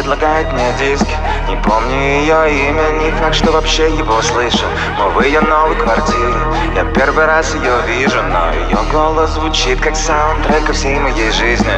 предлагает мне диски. Не помню ее имя, не факт, что вообще его слышал. Мы в ее новой квартире, я первый раз ее вижу, но ее голос звучит как саундтрек всей моей жизни.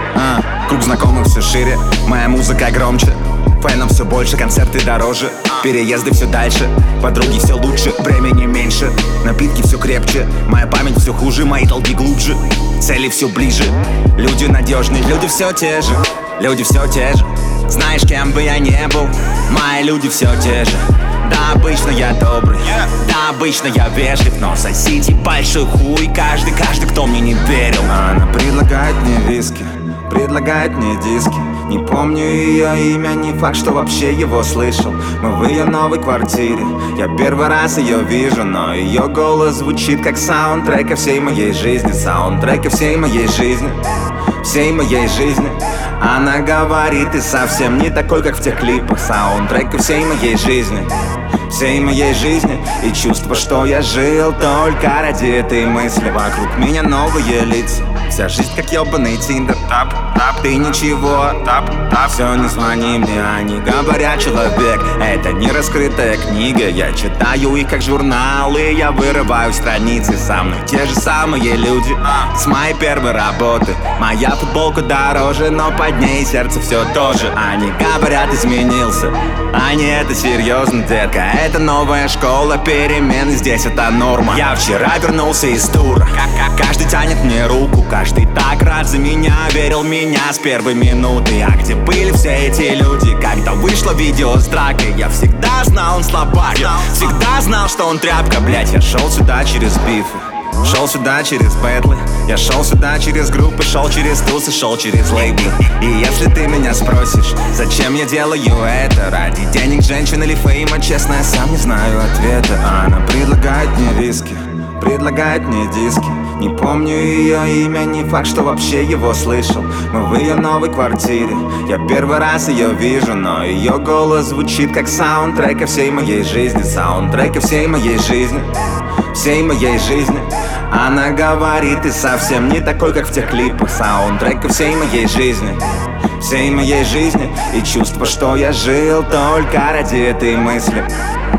Круг знакомых все шире, моя музыка громче, фэнов все больше, концерты дороже, переезды все дальше, подруги все лучше, времени меньше, напитки все крепче, моя память все хуже, мои долги глубже, цели все ближе. Люди надежные, люди все те же, люди все те же. Знаешь, кем бы я не был, мои люди все те же. Да, обычно я добрый, да, обычно я вежлив, но соседи большой хуй, каждый, кто мне не верил. Она предлагает мне виски, предлагает мне диски. Не помню ее имя, не факт, что вообще его слышал. Мы в ее новой квартире, я первый раз ее вижу, но ее голос звучит как саундтрек всей моей жизни. Саундтрек всей моей жизни, всей моей жизни. Она говорит, ты совсем не такой, как в тех клипах. Саундтрек всей моей жизни, всей моей жизни. И чувство, что я жил только ради этой мысли. Вокруг меня новые лица, вся жизнь как ебаный тиндер. Тап, тап, ты ничего, тап, тап. Все, не звони мне, они говорят, человек это не раскрытая книга. Я читаю их как журналы, я вырываю страницы. Со мной те же самые люди с моей первой работы. Моя футболка дороже, но под ней сердце все тоже. Они говорят, изменился, они это серьезно, детка. Это новая школа, перемены здесь это норма. Я вчера вернулся из тура, каждый тянет мне руку, каждый так рад за меня, верил в меня с первой минуты. А где были все эти люди, когда вышло видео с дракой? Я всегда знал, он слабак, всегда знал, что он тряпка. Блять, я шел сюда через бифы, шел сюда через бэтлы, я шел сюда через группы, шел через тусы, шел через лейблы. И если ты меня спросишь, зачем я делаю это, ради денег, женщин или фейма, честно, я сам не знаю ответа. Она предлагает мне виски, предлагает мне диски. Не помню ее имя, не факт, что вообще его слышал. Мы в ее новой квартире, я первый раз ее вижу, но ее голос звучит как саундтрек всей моей жизни. Саундтрек всей моей жизни, всей моей жизни. Она говорит, ты совсем не такой, как в тех клипах. Саундтрек всей моей жизни, всей моей жизни. И чувство, что я жил только ради этой мысли.